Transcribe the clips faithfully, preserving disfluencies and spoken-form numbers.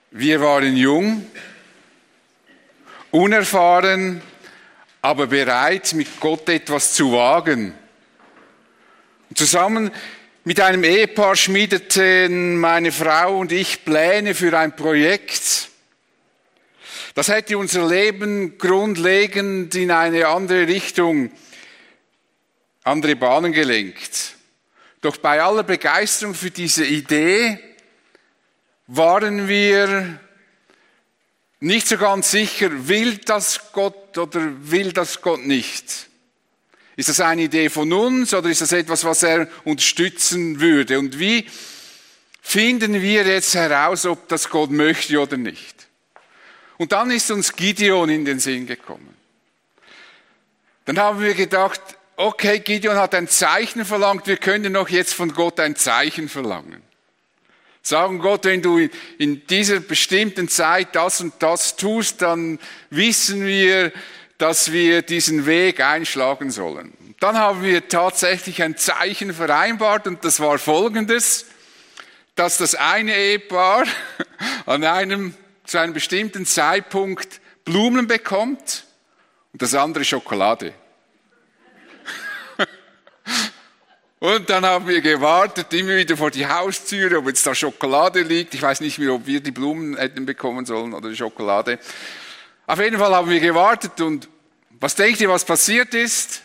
Wir waren jung, unerfahren, aber bereit, mit Gott etwas zu wagen. Und zusammen mit einem Ehepaar schmiedeten meine Frau und ich Pläne für ein Projekt. Das hätte unser Leben grundlegend in eine andere Richtung, andere Bahnen gelenkt. Doch bei aller Begeisterung für diese Idee waren wir nicht so ganz sicher, will das Gott oder will das Gott nicht? Ist das eine Idee von uns oder ist das etwas, was er unterstützen würde? Und wie finden wir jetzt heraus, ob das Gott möchte oder nicht? Und dann ist uns Gideon in den Sinn gekommen. Dann haben wir gedacht, okay, Gideon hat ein Zeichen verlangt, wir können doch jetzt von Gott ein Zeichen verlangen. Sagen Gott, wenn du in dieser bestimmten Zeit das und das tust, dann wissen wir, dass wir diesen Weg einschlagen sollen. Dann haben wir tatsächlich ein Zeichen vereinbart und das war folgendes, dass das eine Ehepaar an einem, zu einem bestimmten Zeitpunkt Blumen bekommt und das andere Schokolade. Und dann haben wir gewartet, immer wieder vor die Haustüre, ob jetzt da Schokolade liegt. Ich weiß nicht mehr, ob wir die Blumen hätten bekommen sollen oder die Schokolade. Auf jeden Fall haben wir gewartet und was denkt ihr, was passiert ist?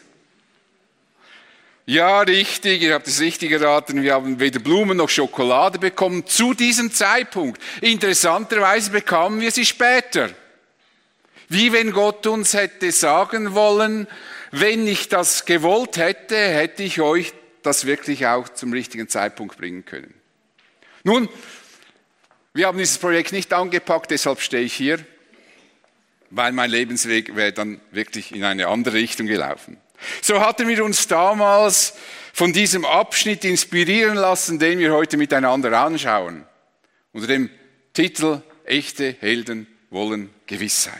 Ja, richtig, ihr habt es richtig geraten. Wir haben weder Blumen noch Schokolade bekommen zu diesem Zeitpunkt. Interessanterweise bekamen wir sie später. Wie wenn Gott uns hätte sagen wollen, wenn ich das gewollt hätte, hätte ich euch das wirklich auch zum richtigen Zeitpunkt bringen können. Nun, wir haben dieses Projekt nicht angepackt, deshalb stehe ich hier, weil mein Lebensweg wäre dann wirklich in eine andere Richtung gelaufen. So hatten wir uns damals von diesem Abschnitt inspirieren lassen, den wir heute miteinander anschauen, unter dem Titel Echte Helden wollen Gewissheit.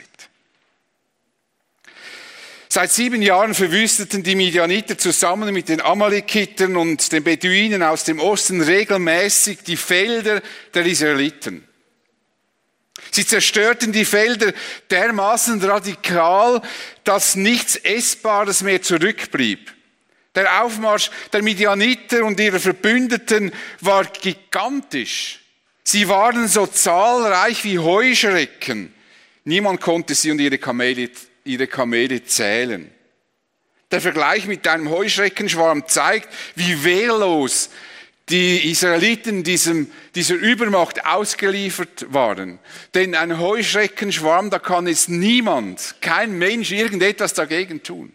Seit sieben Jahren verwüsteten die Midianiter zusammen mit den Amalekitern und den Beduinen aus dem Osten regelmäßig die Felder der Israeliten. Sie zerstörten die Felder dermaßen radikal, dass nichts Essbares mehr zurückblieb. Der Aufmarsch der Midianiter und ihrer Verbündeten war gigantisch. Sie waren so zahlreich wie Heuschrecken. Niemand konnte sie und ihre Kamele ihre Kamele zählen. Der Vergleich mit einem Heuschreckenschwarm zeigt, wie wehrlos die Israeliten diesem, dieser Übermacht ausgeliefert waren. Denn ein Heuschreckenschwarm, da kann jetzt niemand, kein Mensch irgendetwas dagegen tun.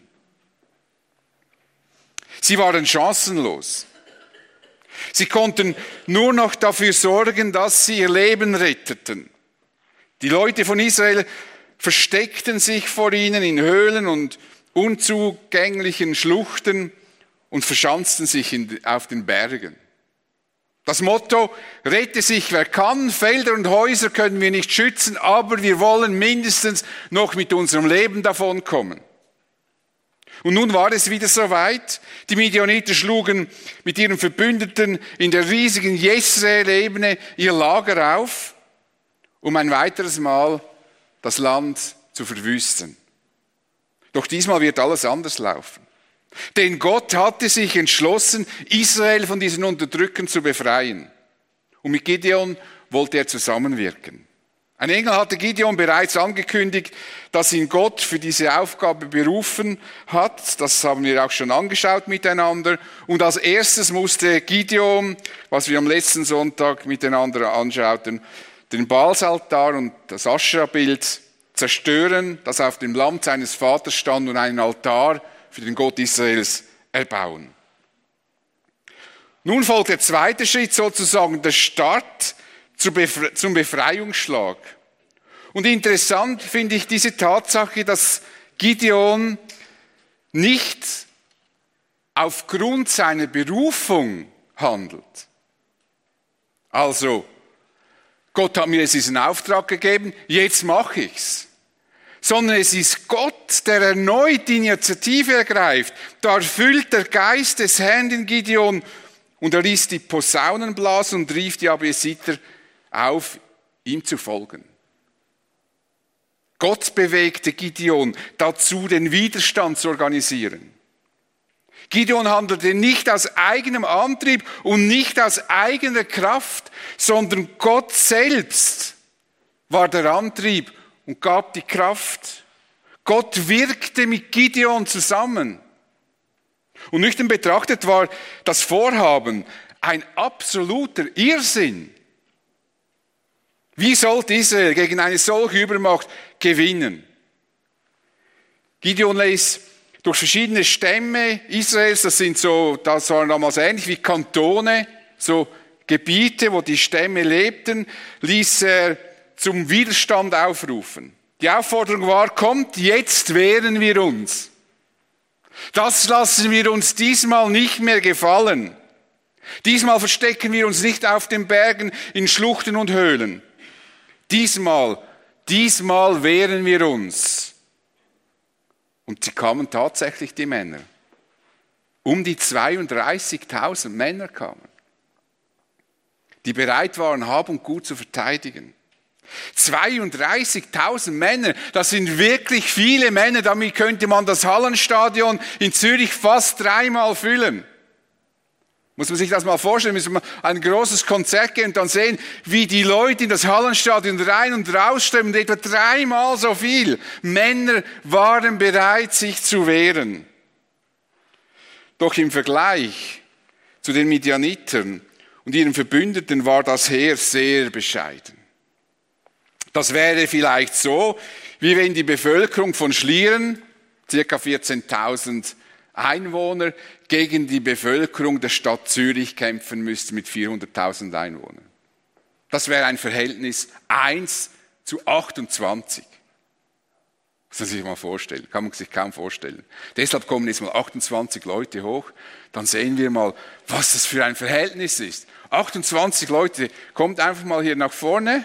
Sie waren chancenlos. Sie konnten nur noch dafür sorgen, dass sie ihr Leben retteten. Die Leute von Israel versteckten sich vor ihnen in Höhlen und unzugänglichen Schluchten und verschanzten sich in, auf den Bergen. Das Motto, rette sich wer kann, Felder und Häuser können wir nicht schützen, aber wir wollen mindestens noch mit unserem Leben davonkommen. Und nun war es wieder soweit. Die Midianiter schlugen mit ihren Verbündeten in der riesigen Jesreel-Ebene ihr Lager auf, um ein weiteres Mal das Land zu verwüsten. Doch diesmal wird alles anders laufen. Denn Gott hatte sich entschlossen, Israel von diesen Unterdrückern zu befreien. Und mit Gideon wollte er zusammenwirken. Ein Engel hatte Gideon bereits angekündigt, dass ihn Gott für diese Aufgabe berufen hat. Das haben wir auch schon angeschaut miteinander. Und als erstes musste Gideon, was wir am letzten Sonntag miteinander anschauten, den Baalsaltar und das Aschera-Bild zerstören, das auf dem Land seines Vaters stand, und einen Altar für den Gott Israels erbauen. Nun folgt der zweite Schritt, sozusagen der Start zum Befreiungsschlag. Und interessant finde ich diese Tatsache, dass Gideon nicht aufgrund seiner Berufung handelt. Also, Gott hat mir jetzt diesen Auftrag gegeben, jetzt mache ich's. Sondern es ist Gott, der erneut die Initiative ergreift. Da erfüllt der Geist des Herrn den Gideon und er ließ die Posaunen blasen und rief die Abiesiter auf, ihm zu folgen. Gott bewegte Gideon dazu, den Widerstand zu organisieren. Gideon handelte nicht aus eigenem Antrieb und nicht aus eigener Kraft, sondern Gott selbst war der Antrieb und gab die Kraft. Gott wirkte mit Gideon zusammen. Und nüchtern betrachtet war das Vorhaben ein absoluter Irrsinn. Wie sollte Israel gegen eine solche Übermacht gewinnen? Gideon ließ durch verschiedene Stämme Israels, das sind so, das waren damals ähnlich wie Kantone, so Gebiete, wo die Stämme lebten, ließ er zum Widerstand aufrufen. Die Aufforderung war, kommt, jetzt wehren wir uns. Das lassen wir uns diesmal nicht mehr gefallen. Diesmal verstecken wir uns nicht auf den Bergen, in Schluchten und Höhlen. Diesmal, diesmal wehren wir uns. Und sie kamen tatsächlich, die Männer. Um die zweiunddreißigtausend Männer kamen, die bereit waren, Hab und Gut zu verteidigen. zweiunddreißigtausend Männer, das sind wirklich viele Männer, damit könnte man das Hallenstadion in Zürich fast dreimal füllen. Muss man sich das mal vorstellen, müssen wir ein großes Konzert gehen und dann sehen, wie die Leute in das Hallenstadion rein und rausströmen, etwa dreimal so viel. Männer waren bereit, sich zu wehren. Doch im Vergleich zu den Midianitern und ihren Verbündeten war das Heer sehr bescheiden. Das wäre vielleicht so, wie wenn die Bevölkerung von Schlieren, ca. vierzehntausend Einwohner, gegen die Bevölkerung der Stadt Zürich kämpfen müsste mit vierhunderttausend Einwohnern. Das wäre ein Verhältnis eins zu achtundzwanzig. Das kann man sich mal vorstellen, kann man sich kaum vorstellen. Deshalb kommen jetzt mal achtundzwanzig Leute hoch, dann sehen wir mal, was das für ein Verhältnis ist. achtundzwanzig Leute, kommt einfach mal hier nach vorne.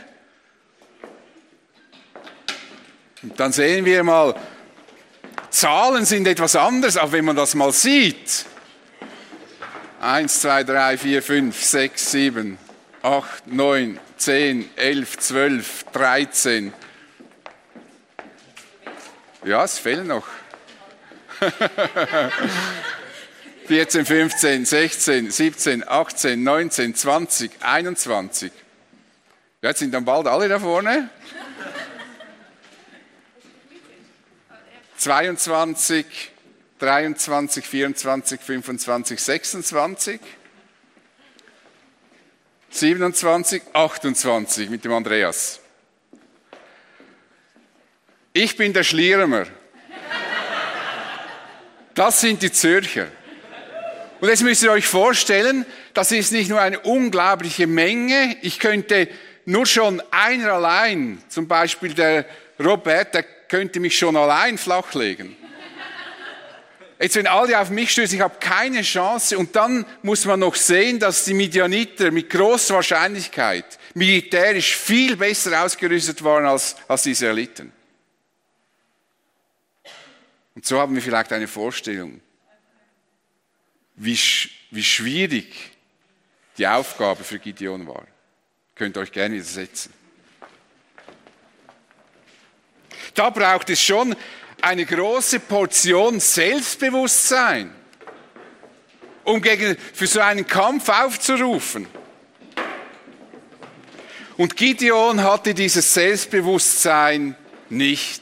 Und dann sehen wir mal, Zahlen sind etwas anderes, aber wenn man das mal sieht, eins, zwei, drei, vier, fünf, sechs, sieben, acht, neun, zehn, elf, zwölf, dreizehn. Ja, es fehlen noch. vierzehn, fünfzehn, sechzehn, siebzehn, achtzehn, neunzehn, zwanzig, einundzwanzig. Ja, jetzt sind dann bald alle da vorne. zweiundzwanzig, dreiundzwanzig, vierundzwanzig, fünfundzwanzig, sechsundzwanzig, siebenundzwanzig, achtundzwanzig mit dem Andreas. Ich bin der Schliermer. Das sind die Zürcher. Und jetzt müsst ihr euch vorstellen, das ist nicht nur eine unglaubliche Menge. Ich könnte nur schon einer allein, zum Beispiel der Robert, der könnte mich schon allein flachlegen. Jetzt, wenn alle auf mich stößen, ich habe keine Chance. Und dann muss man noch sehen, dass die Midianiter mit großer Wahrscheinlichkeit militärisch viel besser ausgerüstet waren als, als die Israeliten. Und so haben wir vielleicht eine Vorstellung, wie, wie schwierig die Aufgabe für Gideon war. Könnt ihr euch gerne widersetzen. Da braucht es schon eine große Portion Selbstbewusstsein, um gegen, für so einen Kampf aufzurufen. Und Gideon hatte dieses Selbstbewusstsein nicht.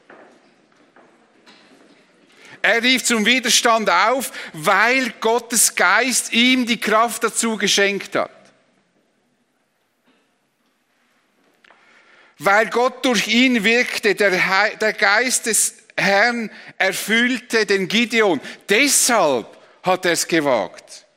Er rief zum Widerstand auf, weil Gottes Geist ihm die Kraft dazu geschenkt hat. Weil Gott durch ihn wirkte, der, He- der Geist des Herrn erfüllte den Gideon. Deshalb hat er es gewagt.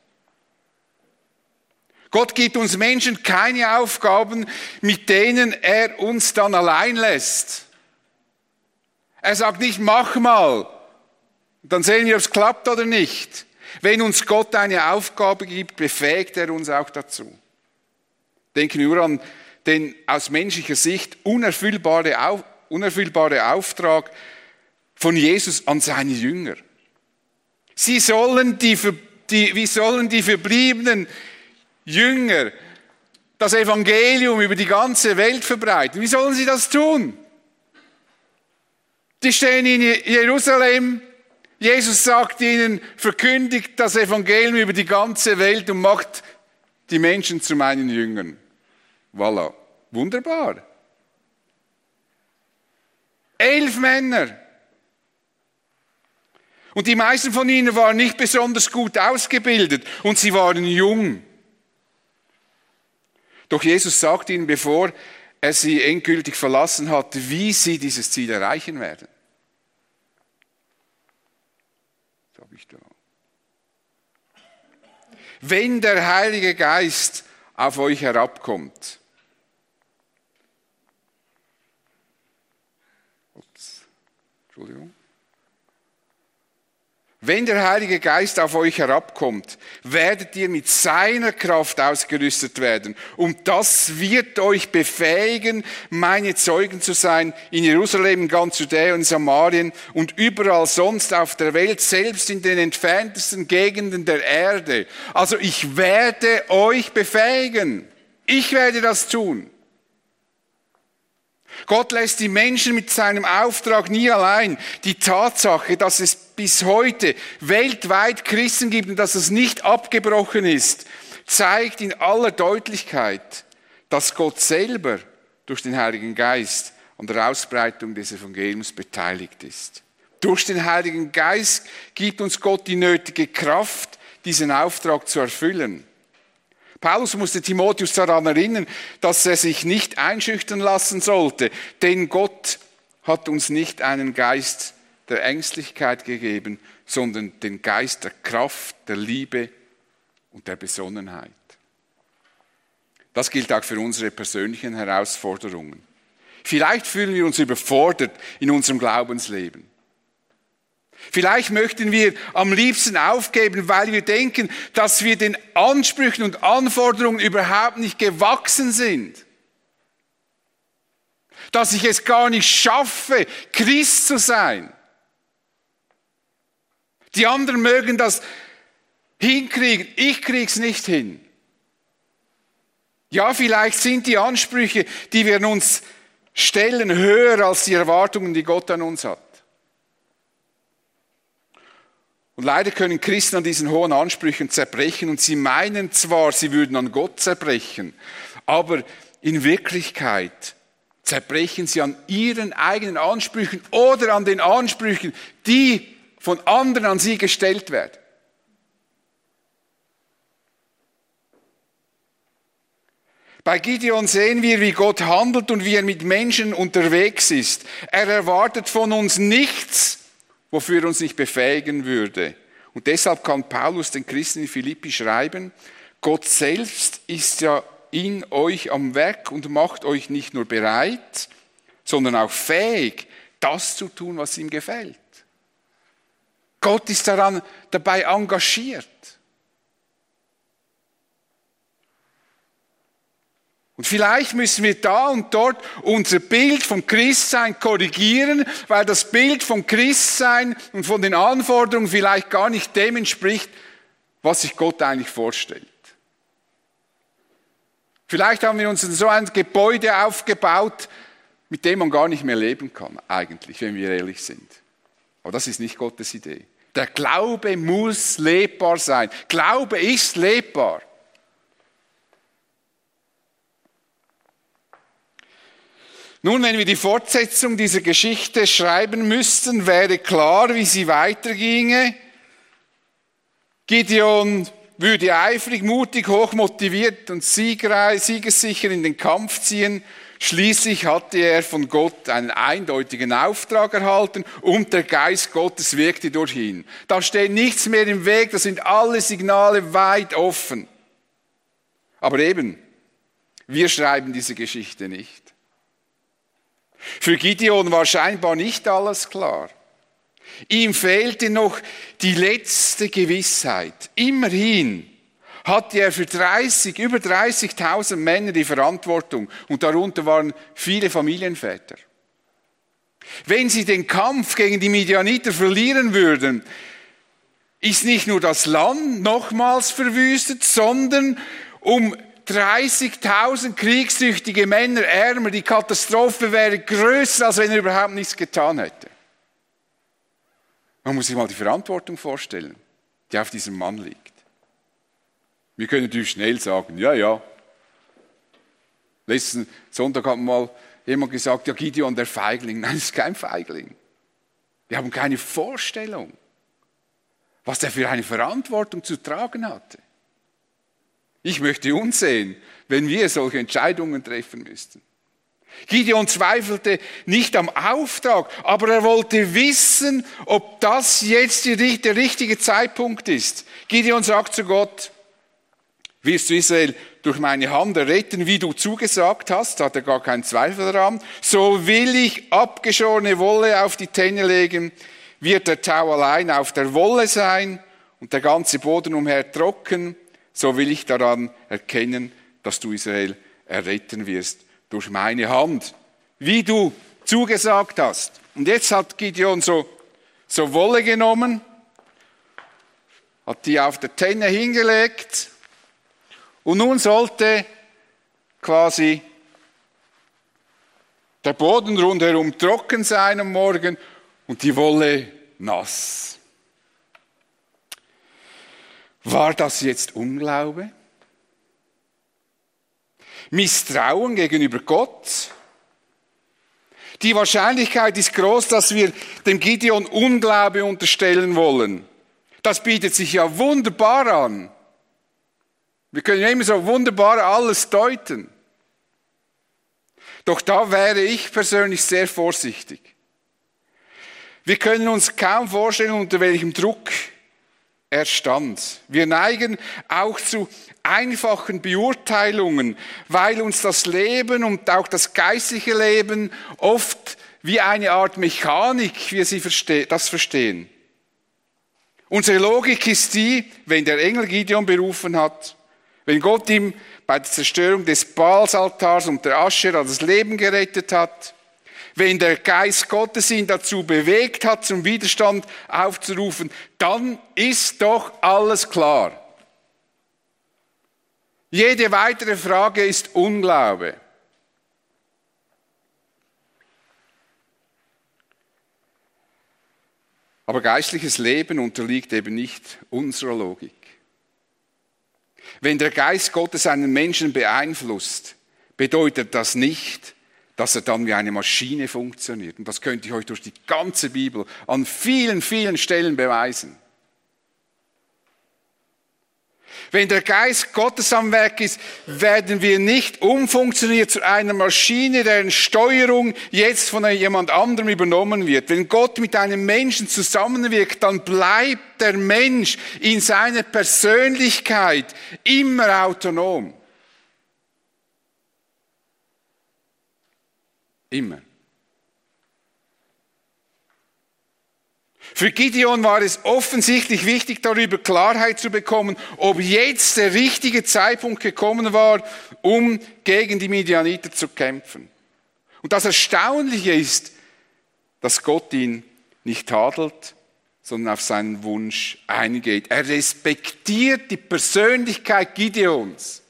Gott gibt uns Menschen keine Aufgaben, mit denen er uns dann allein lässt. Er sagt nicht, mach mal. Dann sehen wir, ob es klappt oder nicht. Wenn uns Gott eine Aufgabe gibt, befähigt er uns auch dazu. Denken wir nur an den aus menschlicher Sicht unerfüllbare, unerfüllbare Auftrag von Jesus an seine Jünger. Sie sollen die, die, wie sollen die verbliebenen Jünger das Evangelium über die ganze Welt verbreiten. Wie sollen sie das tun? Die stehen in Jerusalem. Jesus sagt ihnen, verkündigt das Evangelium über die ganze Welt und macht die Menschen zu meinen Jüngern. Voilà. Wunderbar. Elf Männer. Und die meisten von ihnen waren nicht besonders gut ausgebildet und sie waren jung. Doch Jesus sagt ihnen, bevor er sie endgültig verlassen hat, wie sie dieses Ziel erreichen werden. Das habe ich da. Wenn der Heilige Geist auf euch herabkommt. Ups, Entschuldigung. Wenn der Heilige Geist auf euch herabkommt, werdet ihr mit seiner Kraft ausgerüstet werden. Und das wird euch befähigen, meine Zeugen zu sein, in Jerusalem, in ganz Judäa und Samarien und überall sonst auf der Welt, selbst in den entferntesten Gegenden der Erde. Also ich werde euch befähigen. Ich werde das tun. Gott lässt die Menschen mit seinem Auftrag nie allein. Die Tatsache, dass es bis heute weltweit Christen gibt und dass es nicht abgebrochen ist, zeigt in aller Deutlichkeit, dass Gott selber durch den Heiligen Geist an der Ausbreitung des Evangeliums beteiligt ist. Durch den Heiligen Geist gibt uns Gott die nötige Kraft, diesen Auftrag zu erfüllen. Paulus musste Timotheus daran erinnern, dass er sich nicht einschüchtern lassen sollte, denn Gott hat uns nicht einen Geist der Ängstlichkeit gegeben, sondern den Geist der Kraft, der Liebe und der Besonnenheit. Das gilt auch für unsere persönlichen Herausforderungen. Vielleicht fühlen wir uns überfordert in unserem Glaubensleben. Vielleicht möchten wir am liebsten aufgeben, weil wir denken, dass wir den Ansprüchen und Anforderungen überhaupt nicht gewachsen sind. Dass ich es gar nicht schaffe, Christ zu sein. Die anderen mögen das hinkriegen, ich krieg's nicht hin. Ja, vielleicht sind die Ansprüche, die wir an uns stellen, höher als die Erwartungen, die Gott an uns hat. Und leider können Christen an diesen hohen Ansprüchen zerbrechen und sie meinen zwar, sie würden an Gott zerbrechen, aber in Wirklichkeit zerbrechen sie an ihren eigenen Ansprüchen oder an den Ansprüchen, die von anderen an sie gestellt werden. Bei Gideon sehen wir, wie Gott handelt und wie er mit Menschen unterwegs ist. Er erwartet von uns nichts, wofür er uns nicht befähigen würde. Und deshalb kann Paulus den Christen in Philippi schreiben, Gott selbst ist ja in euch am Werk und macht euch nicht nur bereit, sondern auch fähig, das zu tun, was ihm gefällt. Gott ist daran dabei engagiert. Und vielleicht müssen wir da und dort unser Bild vom Christsein korrigieren, weil das Bild vom Christsein und von den Anforderungen vielleicht gar nicht dem entspricht, was sich Gott eigentlich vorstellt. Vielleicht haben wir uns so ein Gebäude aufgebaut, mit dem man gar nicht mehr leben kann, eigentlich, wenn wir ehrlich sind. Aber das ist nicht Gottes Idee. Der Glaube muss lebbar sein. Glaube ist lebbar. Nun, wenn wir die Fortsetzung dieser Geschichte schreiben müssten, wäre klar, wie sie weiterginge. Gideon würde eifrig, mutig, hochmotiviert und siegreich, siegessicher in den Kampf ziehen. Schließlich hatte er von Gott einen eindeutigen Auftrag erhalten und der Geist Gottes wirkte durch ihn. Da steht nichts mehr im Weg, da sind alle Signale weit offen. Aber eben, wir schreiben diese Geschichte nicht. Für Gideon war scheinbar nicht alles klar. Ihm fehlte noch die letzte Gewissheit. Immerhin hatte er für dreißig, über dreißigtausend Männer die Verantwortung und darunter waren viele Familienväter. Wenn sie den Kampf gegen die Midianiter verlieren würden, ist nicht nur das Land nochmals verwüstet, sondern um dreißigtausend kriegstüchtige Männer ärmer. Die Katastrophe wäre größer, als wenn er überhaupt nichts getan hätte. Man muss sich mal die Verantwortung vorstellen, die auf diesem Mann liegt. Wir können natürlich schnell sagen, ja, ja. Letzten Sonntag hat mal jemand gesagt, ja, Gideon, der Feigling. Nein, das ist kein Feigling. Wir haben keine Vorstellung, was er für eine Verantwortung zu tragen hatte. Ich möchte uns sehen, wenn wir solche Entscheidungen treffen müssten. Gideon zweifelte nicht am Auftrag, aber er wollte wissen, ob das jetzt der richtige Zeitpunkt ist. Gideon sagt zu Gott, wirst du Israel durch meine Hand erretten, wie du zugesagt hast, hat er gar keinen Zweifel daran. So will ich abgeschorene Wolle auf die Tenne legen, wird der Tau allein auf der Wolle sein und der ganze Boden umher trocken. So will ich daran erkennen, dass du Israel erretten wirst durch meine Hand, wie du zugesagt hast. Und jetzt hat Gideon so, so Wolle genommen, hat die auf der Tenne hingelegt und nun sollte quasi der Boden rundherum trocken sein am Morgen und die Wolle nass. War das jetzt Unglaube? Misstrauen gegenüber Gott? Die Wahrscheinlichkeit ist groß, dass wir dem Gideon Unglaube unterstellen wollen. Das bietet sich ja wunderbar an. Wir können ja immer so wunderbar alles deuten. Doch da wäre ich persönlich sehr vorsichtig. Wir können uns kaum vorstellen, unter welchem Druck er stand. Wir neigen auch zu einfachen Beurteilungen, weil uns das Leben und auch das geistliche Leben oft wie eine Art Mechanik, wie wir sie verste- das verstehen. Unsere Logik ist die, wenn der Engel Gideon berufen hat, wenn Gott ihm bei der Zerstörung des Baalsaltars und der Aschera das Leben gerettet hat, wenn der Geist Gottes ihn dazu bewegt hat, zum Widerstand aufzurufen, dann ist doch alles klar. Jede weitere Frage ist Unglaube. Aber geistliches Leben unterliegt eben nicht unserer Logik. Wenn der Geist Gottes einen Menschen beeinflusst, bedeutet das nicht, dass er dann wie eine Maschine funktioniert. Und das könnte ich euch durch die ganze Bibel an vielen, vielen Stellen beweisen. Wenn der Geist Gottes am Werk ist, werden wir nicht umfunktioniert zu einer Maschine, deren Steuerung jetzt von jemand anderem übernommen wird. Wenn Gott mit einem Menschen zusammenwirkt, dann bleibt der Mensch in seiner Persönlichkeit immer autonom. Immer. Für Gideon war es offensichtlich wichtig, darüber Klarheit zu bekommen, ob jetzt der richtige Zeitpunkt gekommen war, um gegen die Midianiter zu kämpfen. Und das Erstaunliche ist, dass Gott ihn nicht tadelt, sondern auf seinen Wunsch eingeht. Er respektiert die Persönlichkeit Gideons.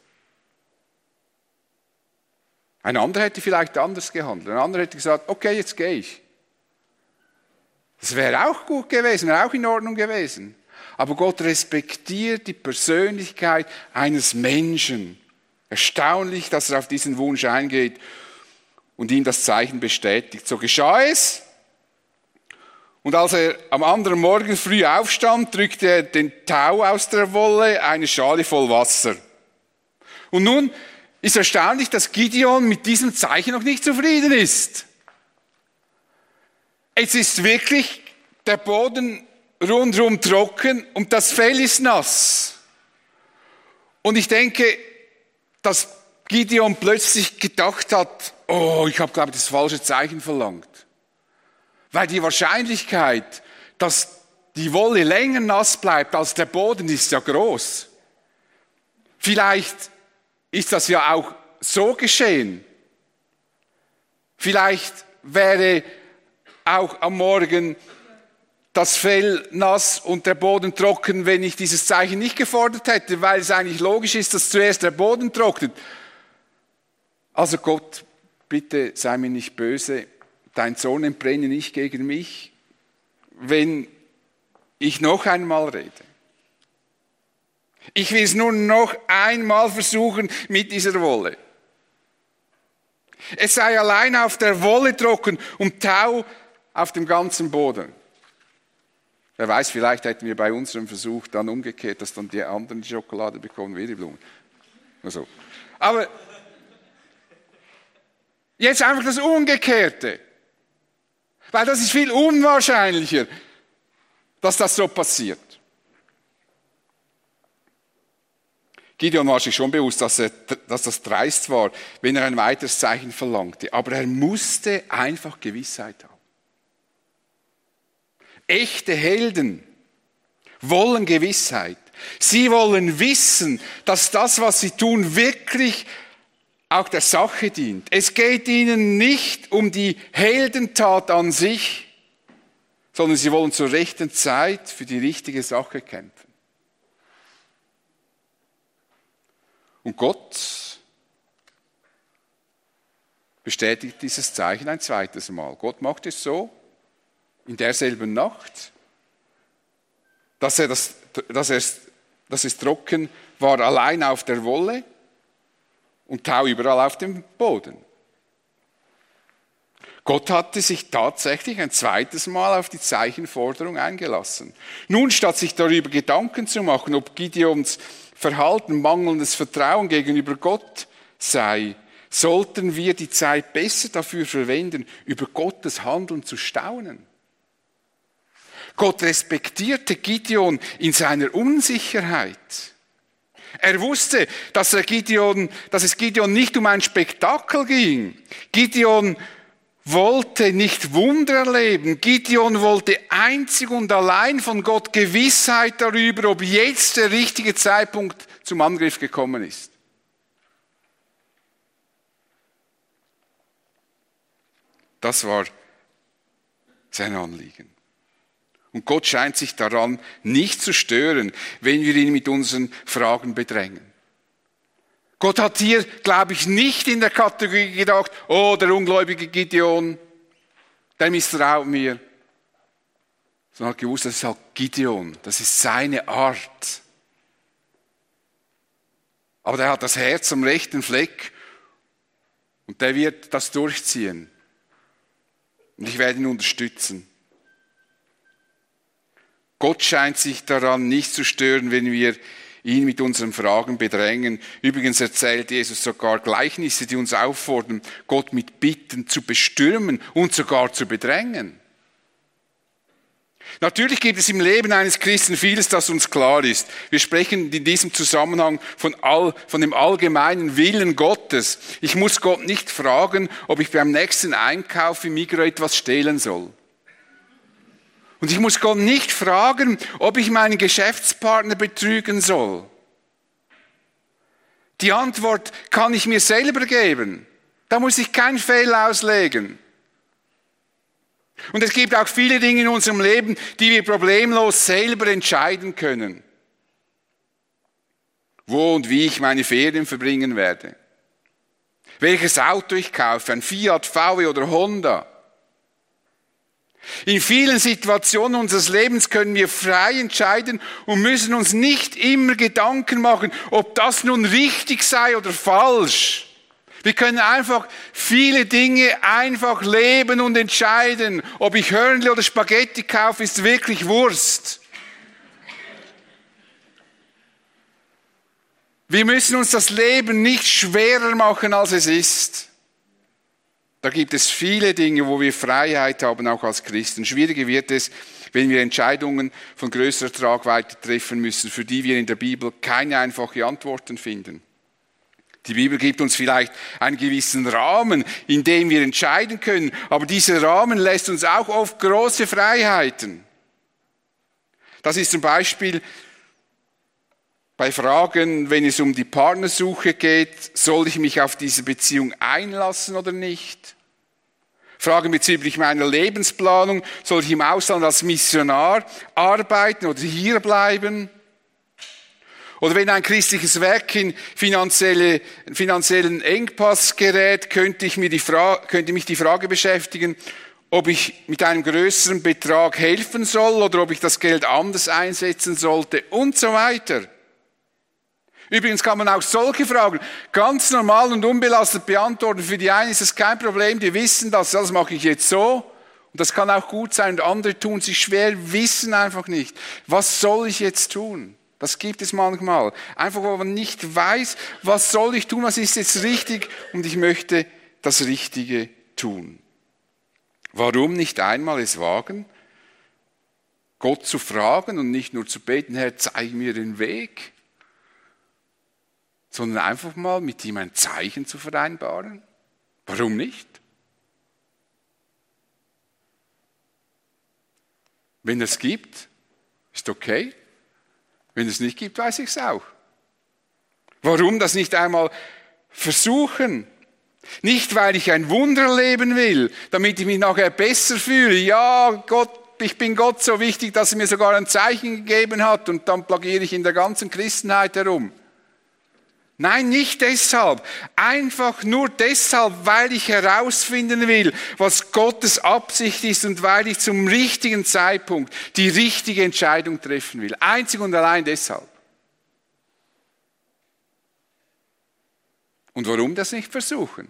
Ein anderer hätte vielleicht anders gehandelt. Ein anderer hätte gesagt, okay, jetzt gehe ich. Das wäre auch gut gewesen, wäre auch in Ordnung gewesen. Aber Gott respektiert die Persönlichkeit eines Menschen. Erstaunlich, dass er auf diesen Wunsch eingeht und ihm das Zeichen bestätigt. So geschah es. Und als er am anderen Morgen früh aufstand, drückte er den Tau aus der Wolle, eine Schale voll Wasser. Und nun ist erstaunlich, dass Gideon mit diesem Zeichen noch nicht zufrieden ist. Es ist wirklich der Boden rundherum trocken und das Fell ist nass. Und ich denke, dass Gideon plötzlich gedacht hat, oh, ich habe, glaube ich, das falsche Zeichen verlangt. Weil die Wahrscheinlichkeit, dass die Wolle länger nass bleibt als der Boden, ist ja groß. Vielleicht ist das ja auch so geschehen. Vielleicht wäre auch am Morgen das Fell nass und der Boden trocken, wenn ich dieses Zeichen nicht gefordert hätte, weil es eigentlich logisch ist, dass zuerst der Boden trocknet. Also Gott, bitte sei mir nicht böse, dein Zorn entbrenne nicht gegen mich, wenn ich noch einmal rede. Ich will es nur noch einmal versuchen mit dieser Wolle. Es sei allein auf der Wolle trocken und Tau auf dem ganzen Boden. Wer weiß, vielleicht hätten wir bei unserem Versuch dann umgekehrt, dass dann die anderen die Schokolade bekommen, wie die Blumen. Also. Aber jetzt einfach das Umgekehrte. Weil das ist viel unwahrscheinlicher, dass das so passiert. Gideon war sich schon bewusst, dass, er, dass das dreist war, wenn er ein weiteres Zeichen verlangte. Aber er musste einfach Gewissheit haben. Echte Helden wollen Gewissheit. Sie wollen wissen, dass das, was sie tun, wirklich auch der Sache dient. Es geht ihnen nicht um die Heldentat an sich, sondern sie wollen zur rechten Zeit für die richtige Sache kämpfen. Und Gott bestätigt dieses Zeichen ein zweites Mal. Gott macht es so, in derselben Nacht, dass, er das, dass, er, dass es trocken war allein auf der Wolle und Tau überall auf dem Boden. Gott hatte sich tatsächlich ein zweites Mal auf die Zeichenforderung eingelassen. Nun, statt sich darüber Gedanken zu machen, ob Gideons Verhalten mangelndes Vertrauen gegenüber Gott sei, sollten wir die Zeit besser dafür verwenden, über Gottes Handeln zu staunen. Gott respektierte Gideon in seiner Unsicherheit. Er wusste, dass, er Gideon, dass es Gideon nicht um ein Spektakel ging. Gideon wollte nicht Wunder erleben. Gideon wollte einzig und allein von Gott Gewissheit darüber, ob jetzt der richtige Zeitpunkt zum Angriff gekommen ist. Das war sein Anliegen. Und Gott scheint sich daran nicht zu stören, wenn wir ihn mit unseren Fragen bedrängen. Gott hat hier, glaube ich, nicht in der Kategorie gedacht, oh, der ungläubige Gideon, der misstraut mir. Sondern hat gewusst, das ist halt Gideon, das ist seine Art. Aber der hat das Herz am rechten Fleck und der wird das durchziehen. Und ich werde ihn unterstützen. Gott scheint sich daran nicht zu stören, wenn wir ihn mit unseren Fragen bedrängen. Übrigens erzählt Jesus sogar Gleichnisse, die uns auffordern, Gott mit Bitten zu bestürmen und sogar zu bedrängen. Natürlich gibt es im Leben eines Christen vieles, das uns klar ist. Wir sprechen in diesem Zusammenhang von, all, von dem allgemeinen Willen Gottes. Ich muss Gott nicht fragen, ob ich beim nächsten Einkauf im Migros etwas stehlen soll. Und ich muss Gott nicht fragen, ob ich meinen Geschäftspartner betrügen soll. Die Antwort kann ich mir selber geben. Da muss ich kein Fehl auslegen. Und es gibt auch viele Dinge in unserem Leben, die wir problemlos selber entscheiden können. Wo und wie ich meine Ferien verbringen werde. Welches Auto ich kaufe, ein Fiat, V W oder Honda. In vielen Situationen unseres Lebens können wir frei entscheiden und müssen uns nicht immer Gedanken machen, ob das nun richtig sei oder falsch. Wir können einfach viele Dinge einfach leben und entscheiden. Ob ich Hörnli oder Spaghetti kaufe, ist wirklich Wurst. Wir müssen uns das Leben nicht schwerer machen, als es ist. Da gibt es viele Dinge, wo wir Freiheit haben, auch als Christen. Schwieriger wird es, wenn wir Entscheidungen von größerer Tragweite treffen müssen, für die wir in der Bibel keine einfachen Antworten finden. Die Bibel gibt uns vielleicht einen gewissen Rahmen, in dem wir entscheiden können, aber dieser Rahmen lässt uns auch oft große Freiheiten. Das ist zum Beispiel bei Fragen, wenn es um die Partnersuche geht, soll ich mich auf diese Beziehung einlassen oder nicht? Fragen bezüglich meiner Lebensplanung, soll ich im Ausland als Missionar arbeiten oder hier bleiben? Oder wenn ein christliches Werk in finanzielle, finanziellen Engpass gerät, könnte, ich mir die Frage, könnte mich die Frage beschäftigen, ob ich mit einem größeren Betrag helfen soll oder ob ich das Geld anders einsetzen sollte und so weiter. Übrigens kann man auch solche Fragen ganz normal und unbelastet beantworten. Für die einen ist es kein Problem, die wissen das, das mache ich jetzt so. Und das kann auch gut sein und andere tun sich schwer, wissen einfach nicht. Was soll ich jetzt tun? Das gibt es manchmal. Einfach, wo man nicht weiß, was soll ich tun, was ist jetzt richtig und ich möchte das Richtige tun. Warum nicht einmal es wagen, Gott zu fragen und nicht nur zu beten, Herr, zeig mir den Weg, sondern einfach mal mit ihm ein Zeichen zu vereinbaren? Warum nicht? Wenn es gibt, ist okay. Wenn es nicht gibt, weiß ich es auch. Warum das nicht einmal versuchen? Nicht, weil ich ein Wunder erleben will, damit ich mich nachher besser fühle. Ja, Gott, ich bin Gott so wichtig, dass er mir sogar ein Zeichen gegeben hat und dann plagiere ich in der ganzen Christenheit herum. Nein, nicht deshalb. Einfach nur deshalb, weil ich herausfinden will, was Gottes Absicht ist und weil ich zum richtigen Zeitpunkt die richtige Entscheidung treffen will. Einzig und allein deshalb. Und warum das nicht versuchen?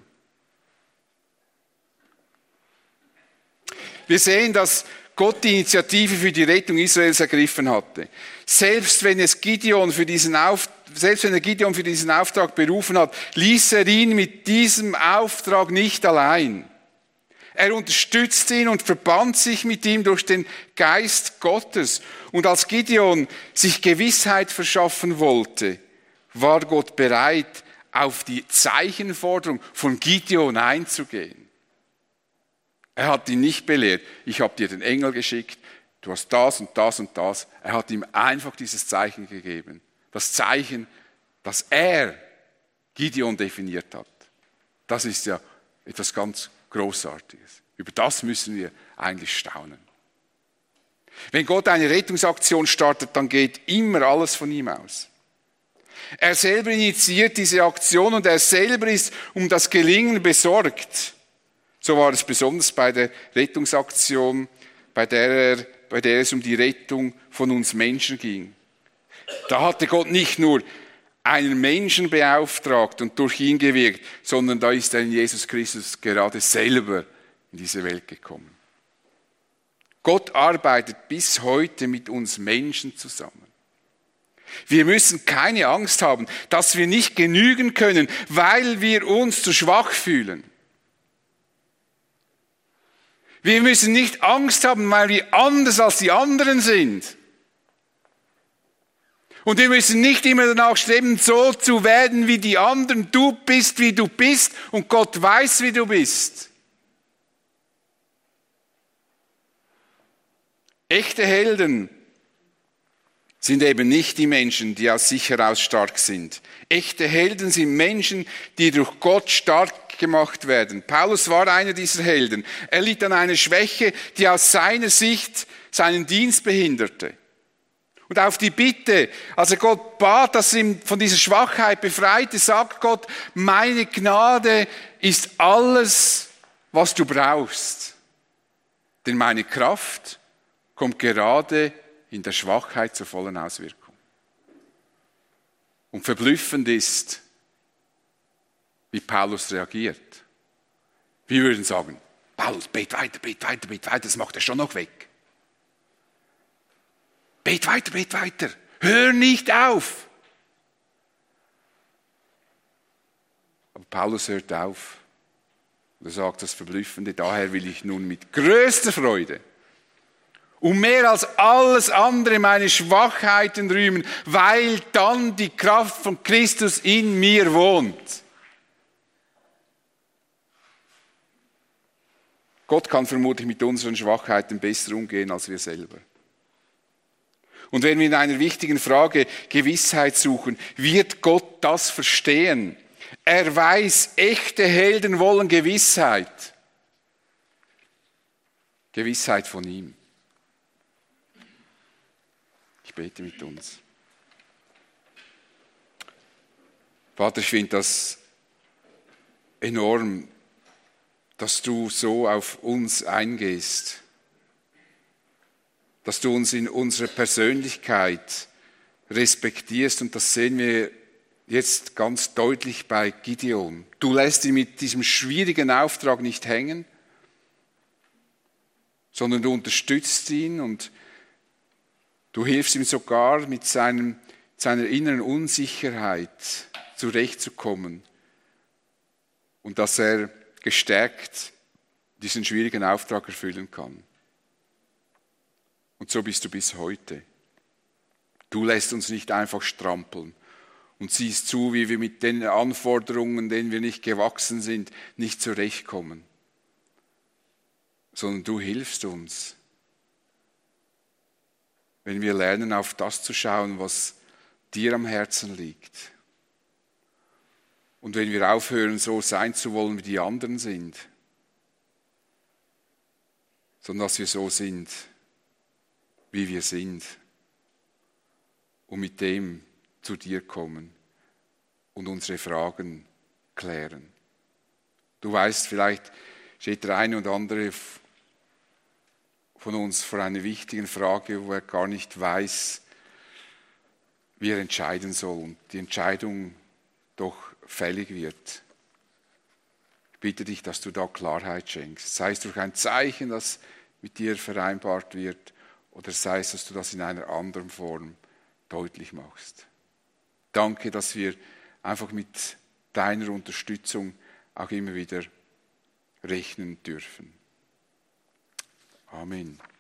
Wir sehen, dass Gott die Initiative für die Rettung Israels ergriffen hatte. Selbst wenn es Gideon für diesen Auf, selbst wenn er Gideon für diesen Auftrag berufen hat, ließ er ihn mit diesem Auftrag nicht allein. Er unterstützte ihn und verband sich mit ihm durch den Geist Gottes. Und als Gideon sich Gewissheit verschaffen wollte, war Gott bereit, auf die Zeichenforderung von Gideon einzugehen. Er hat ihn nicht belehrt, ich habe dir den Engel geschickt, du hast das und das und das. Er hat ihm einfach dieses Zeichen gegeben. Das Zeichen, das er, Gideon, definiert hat. Das ist ja etwas ganz Großartiges. Über das müssen wir eigentlich staunen. Wenn Gott eine Rettungsaktion startet, dann geht immer alles von ihm aus. Er selber initiiert diese Aktion und er selber ist um das Gelingen besorgt. So war es besonders bei der Rettungsaktion, bei der, er, bei der es um die Rettung von uns Menschen ging. Da hatte Gott nicht nur einen Menschen beauftragt und durch ihn gewirkt, sondern da ist er in Jesus Christus gerade selber in diese Welt gekommen. Gott arbeitet bis heute mit uns Menschen zusammen. Wir müssen keine Angst haben, dass wir nicht genügen können, weil wir uns zu schwach fühlen. Wir müssen nicht Angst haben, weil wir anders als die anderen sind. Und wir müssen nicht immer danach streben, so zu werden wie die anderen. Du bist, wie du bist und Gott weiß, wie du bist. Echte Helden sind eben nicht die Menschen, die aus sich heraus stark sind. Echte Helden sind Menschen, die durch Gott stark gemacht werden. Paulus war einer dieser Helden. Er litt an einer Schwäche, die aus seiner Sicht seinen Dienst behinderte. Und auf die Bitte, als er Gott bat, dass er ihn von dieser Schwachheit befreite, sagt Gott, meine Gnade ist alles, was du brauchst. Denn meine Kraft kommt gerade in der Schwachheit zur vollen Auswirkung. Und verblüffend ist, wie Paulus reagiert. Wir würden sagen, Paulus, bet weiter, bet weiter, bet weiter, das macht er schon noch weg. Bet weiter, bet weiter, hör nicht auf. Aber Paulus hört auf. Und er sagt das Verblüffende, daher will ich nun mit größter Freude und mehr als alles andere meine Schwachheiten rühmen, weil dann die Kraft von Christus in mir wohnt. Gott kann vermutlich mit unseren Schwachheiten besser umgehen als wir selber. Und wenn wir in einer wichtigen Frage Gewissheit suchen, wird Gott das verstehen. Er weiß, echte Helden wollen Gewissheit. Gewissheit von ihm. Ich bete mit uns. Vater, ich finde das enorm, dass du so auf uns eingehst, dass du uns in unserer Persönlichkeit respektierst, und das sehen wir jetzt ganz deutlich bei Gideon. Du lässt ihn mit diesem schwierigen Auftrag nicht hängen, sondern du unterstützt ihn und du hilfst ihm sogar mit seinem, seiner inneren Unsicherheit zurechtzukommen und dass er gestärkt diesen schwierigen Auftrag erfüllen kann. Und so bist du bis heute. Du lässt uns nicht einfach strampeln und siehst zu, wie wir mit den Anforderungen, denen wir nicht gewachsen sind, nicht zurechtkommen, sondern du hilfst uns, wenn wir lernen, auf das zu schauen, was dir am Herzen liegt. Und wenn wir aufhören, so sein zu wollen, wie die anderen sind, sondern dass wir so sind, wie wir sind, und mit dem zu dir kommen und unsere Fragen klären. Du weißt, vielleicht steht der eine oder andere von uns vor einer wichtigen Frage, wo er gar nicht weiß, wie er entscheiden soll und die Entscheidung doch fällig wird. Ich bitte dich, dass du da Klarheit schenkst. Sei es durch ein Zeichen, das mit dir vereinbart wird, oder sei es, dass du das in einer anderen Form deutlich machst. Danke, dass wir einfach mit deiner Unterstützung auch immer wieder rechnen dürfen. Amen.